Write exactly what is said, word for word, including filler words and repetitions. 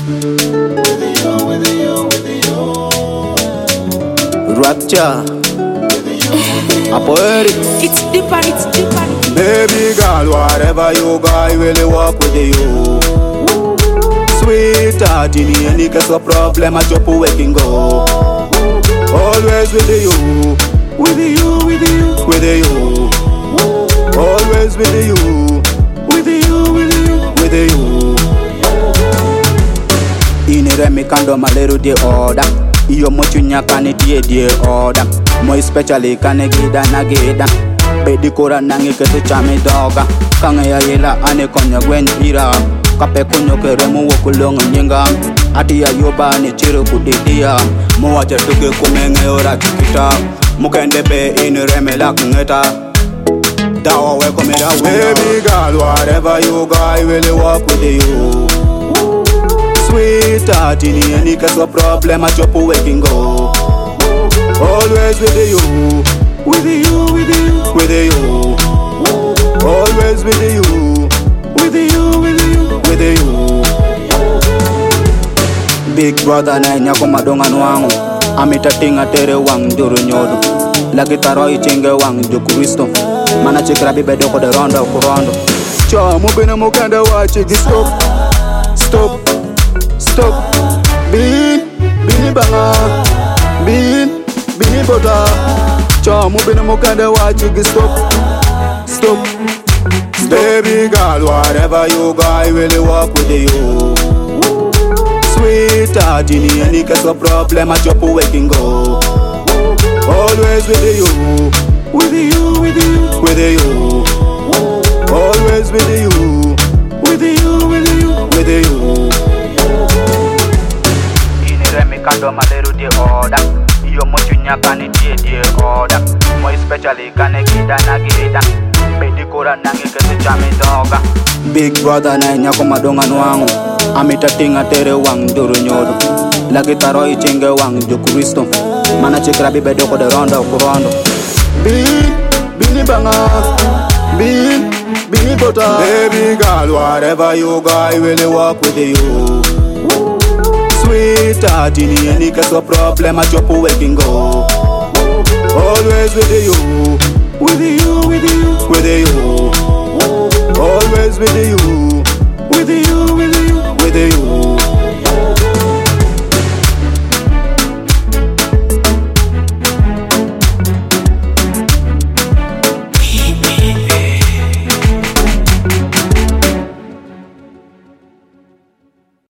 With you, with you, with you. Rapture. Apoeri. It's deeper, it's deeper. Baby girl, whatever you go, I really walk with you. Sweetheart, in any case of problem, I chop we can go. Always with you, with you, with you, with you. Always with you, with you, with you, with you. Inire mi kando malero de order. Iyo mochunya kane die die order. Mo especially kane gida na gida. Bedi kora nangi kete chame doga. Kange ya yela ane konya gwen ira. Kape konyo kere mu wokulong nyinga. Ati ya yoba ni chiro kudidia. Mo wacha tuke kumenge ora chikita. Mukende be inire me lak ngeta. Dawa we komera we. Baby girl, whatever you go, I really walk with you. Sweetheart, in any case of problem, I chop we can go. Always with you, with you, with you, with you. Always with you, with you, with you, with you. Big brother na nyako madonga nwangu. Amita tinga tere wang duru nyodo. Lagi taro ichenge wang du Kristo. Mana chikra bibe doko de rondo kurondo. Cha mubine mukende wachi gi stop, stop. Stop, bin, bini banga, bin, bini bota. Chamu bini mukande wachi gi stop, stop, stop. Baby girl, whatever you go, I really walk with you. Sweetheart, in any case of problem, I chop we can go. Always with you, with you, with you, with you. Always with you, with you, with you, with you. Remi kando malero de order. Iyo mochunya kane die die order. Mo especially kane gida na gida. Bedi kora nangi kete chame doga. Big brother na nyako madonga nwangu. Amita tinga tere wang duru nyodo. Lagi taro ichenge wang du Kristo. Mana chikra bibe doko de rondo kurondo. Bin, bini banga. Bin, bini bota. Baby girl, whatever you go, I really walk with you. Sweetheart, in any case of problem, I chop we can go. Always with you, with you, with you, with you. Always with you, with you, with you, with you.